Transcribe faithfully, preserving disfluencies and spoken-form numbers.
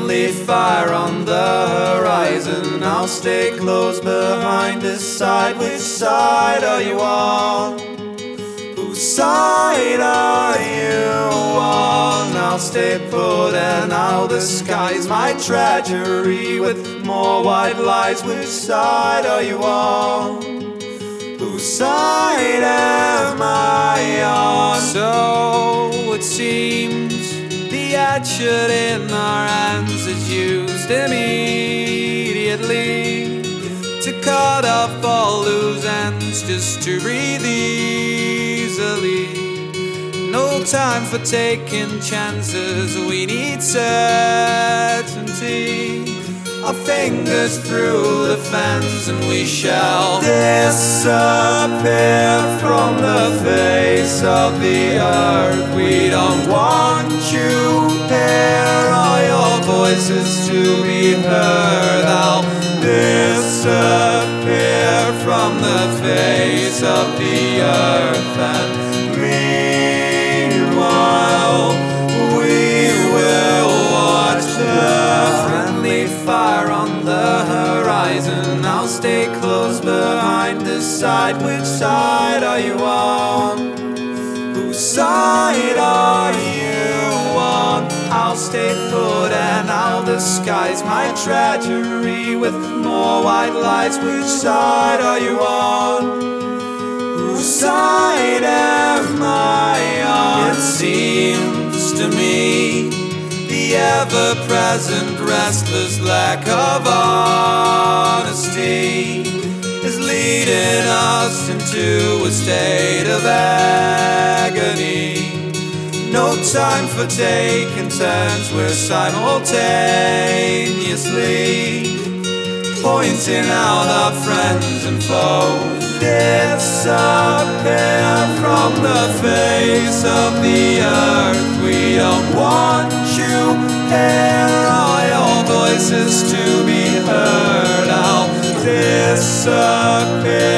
friendly fire on the horizon. I'll stay close behind, decide which side are you on. Whose side are you on? I'll stay put and I'll disguise my treachery with more white lies. Which side are you on? Whose side am I on? So it seems the hatchet in our hands is used immediately to cut off all loose ends, just to breathe easily. No time for taking chances, we need certainty. Our fingers through the fence and we shall disappear from the face of the earth. We don't want you here, all your voices to be heard. I'll disappear from the face of the earth, and meanwhile we will watch the friendly fire on the horizon. I'll stay close behind, decide which side are you on. Whose side are you on? I'll stay put and I'll disguise my treachery with more white lights. Which side are you on? Whose side am I on? It seems to me the ever-present restless lack of honesty is leading us into a state of agony. No time for taking turns, we're simultaneously pointing out our friends and foes. Disappear from the face of the earth. We don't want you here, all your voices to be heard. I'll disappear